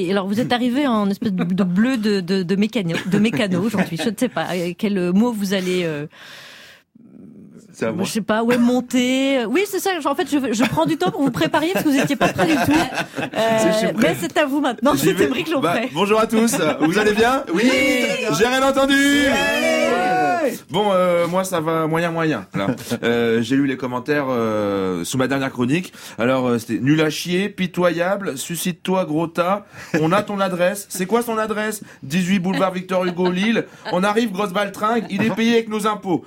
Et alors, vous êtes arrivé en espèce de bleu de mécano aujourd'hui. Je ne sais pas quel mot vous allez... je sais pas, monter. Oui, c'est ça. En fait, je prends du temps pour vous préparer parce que vous n'étiez pas prêts du tout. Mais c'est à vous maintenant. C'est Émeric Lomprey. Bonjour à tous. Vous allez bien? Oui. J'ai rien entendu. Bon, moi ça va moyen. Là. J'ai lu les commentaires sous ma dernière chronique. Alors c'était nul à chier, pitoyable, suscite-toi gros tas. On a ton adresse. C'est quoi son adresse? 18 boulevard Victor Hugo Lille. On arrive grosse baltringue. Il est payé avec nos impôts.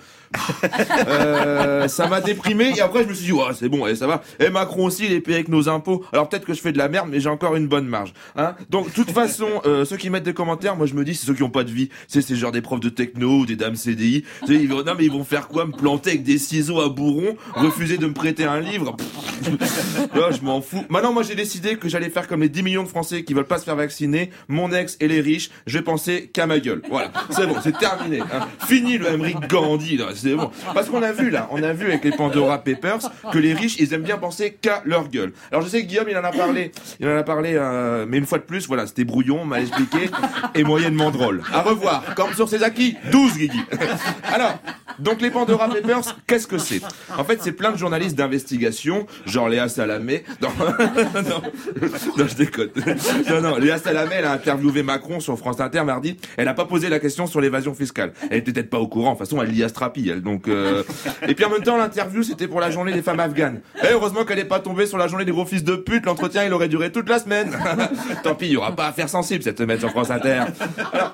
Ça m'a déprimé et après je me suis dit c'est bon, ça va. Et Macron aussi il est payé avec nos impôts. Alors peut-être que je fais de la merde mais j'ai encore une bonne marge, hein. Donc de toute façon ceux qui mettent des commentaires, moi je me dis c'est ceux qui ont pas de vie. C'est genre des profs de techno ou des dames CDI. Ils vont faire quoi? Me planter avec des ciseaux à bourron, refuser de me prêter un livre. Là, je m'en fous. Maintenant moi j'ai décidé que j'allais faire comme les 10 millions de Français qui veulent pas se faire vacciner, mon ex et les riches. Je vais penser qu'à ma gueule. Voilà, c'est bon, c'est terminé, hein. Fini le Émeric Gandhi là. C'est bon. Parce qu'on a vu avec les Pandora Papers que les riches, ils aiment bien penser qu'à leur gueule. Alors je sais que Guillaume, il en a parlé, mais une fois de plus, voilà, c'était brouillon, mal expliqué, et moyennement drôle. À revoir, comme sur ses acquis, 12 Guigui. Alors, donc les Pandora Papers, qu'est-ce que c'est? En fait, c'est plein de journalistes d'investigation, genre Léa Salamé. Non, je déconne. Non, Léa Salamé, elle a interviewé Macron sur France Inter mardi. Elle a pas posé la question sur l'évasion fiscale. Elle était peut-être pas au courant. De toute façon, elle lit Astrapi. Donc et puis en même temps l'interview c'était pour la journée des femmes afghanes. Et heureusement qu'elle est pas tombée sur la journée des gros fils de pute. L'entretien il aurait duré toute la semaine. Tant pis, il y aura pas affaire sensible cette semaine sur France Inter. Alors,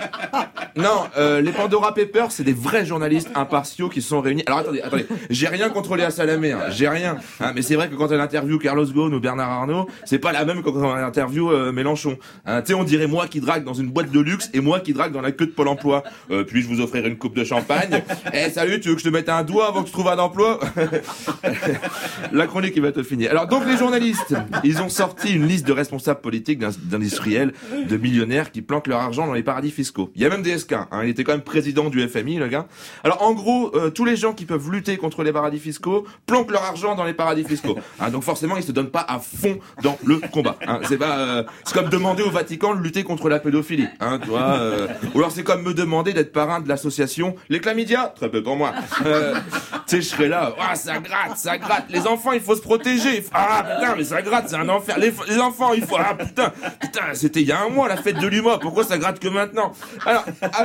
non, les Pandora Papers c'est des vrais journalistes impartiaux qui se sont réunis. Alors attendez, j'ai rien contre Léa Salamé, hein, j'ai rien. Hein, mais c'est vrai que quand elle interview Carlos Ghosn ou Bernard Arnault, c'est pas la même que quand elle interview Mélenchon. Hein, tu sais, on dirait moi qui drague dans une boîte de luxe et moi qui drague dans la queue de Pôle Emploi. Puis je vous offrirai une coupe de champagne. Salut, tu veux que je te mette un doigt avant que tu trouves un emploi? La chronique, il va te finir. Alors, donc, les journalistes, ils ont sorti une liste de responsables politiques, d'industriels, de millionnaires qui planquent leur argent dans les paradis fiscaux. Il y a même des SK, hein. Il était quand même président du FMI, le gars. Alors, en gros, tous les gens qui peuvent lutter contre les paradis fiscaux planquent leur argent dans les paradis fiscaux. Hein, donc, forcément, ils se donnent pas à fond dans le combat. Hein. C'est comme demander au Vatican de lutter contre la pédophilie. Hein, tu vois, ou alors, c'est comme me demander d'être parrain de l'association Les Chlamydia. Très peu pour moi. Tu sais, je serais là. Ça gratte. Les enfants, il faut se protéger. Putain, mais ça gratte, c'est un enfer. Les enfants, il faut. Putain, c'était il y a un mois la fête de l'humour. Pourquoi ça gratte que maintenant? Alors,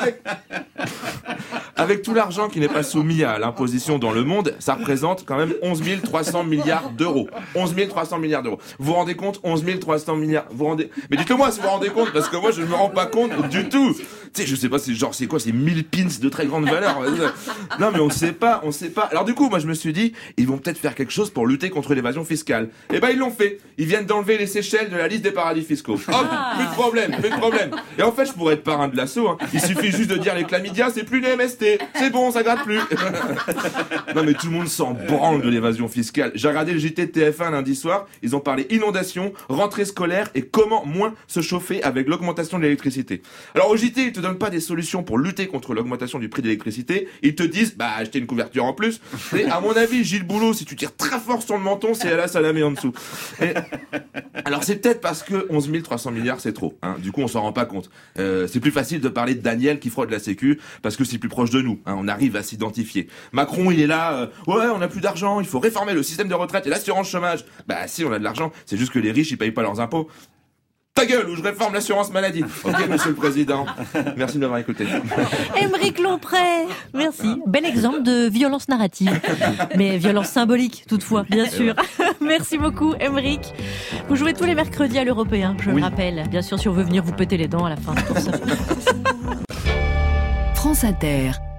avec tout l'argent qui n'est pas soumis à l'imposition dans le monde, ça représente quand même 11 300 milliards d'euros. 11 300 milliards d'euros. Vous vous rendez compte? 11 300 milliards. Mais dites-le moi si vous vous rendez compte, parce que moi, je ne me rends pas compte du tout. Tu sais, je sais pas, c'est quoi? C'est 1000 pins de très grande valeur. Non, mais on sait pas. Alors du coup, moi je me suis dit, ils vont peut-être faire quelque chose pour lutter contre l'évasion fiscale. Et ils l'ont fait. Ils viennent d'enlever les Seychelles de la liste des paradis fiscaux. Hop, plus de problème. Et en fait, je pourrais être parrain de l'assaut, hein. Il suffit juste de dire les chlamydia, c'est plus les MST. C'est bon, ça gratte plus. Non mais tout le monde s'en branle de l'évasion fiscale. J'ai regardé le JT de TF1 lundi soir, ils ont parlé inondation, rentrée scolaire et comment moins se chauffer avec l'augmentation de l'électricité. Alors au JT, ils te donnent pas des solutions pour lutter contre l'augmentation du prix de l'électricité, ils te disent acheter une couverture en plus. Mais à mon avis, Gilles Boulot, si tu tires très fort sur le menton, c'est Léa Salamé en dessous. Alors c'est peut-être parce que 11 300 milliards c'est trop, hein. Du coup on s'en rend pas compte. C'est plus facile de parler de Daniel qui fraude la sécu parce que c'est plus proche de nous, hein. On arrive à s'identifier. Macron il est là, on a plus d'argent, il faut réformer le système de retraite et l'assurance chômage. Si on a de l'argent, c'est juste que les riches ils payent pas leurs impôts. Ta gueule, ou je réforme l'assurance maladie. Ok, monsieur le président. Merci de m'avoir écouté. Émeric Lomprey. Merci. Bel exemple de violence narrative. Mais violence symbolique, toutefois, bien sûr. Merci beaucoup, Émeric. Vous jouez tous les mercredis à l'Européen, je le rappelle. Bien sûr, si on veut venir vous péter les dents à la fin. Pour ça. France Inter.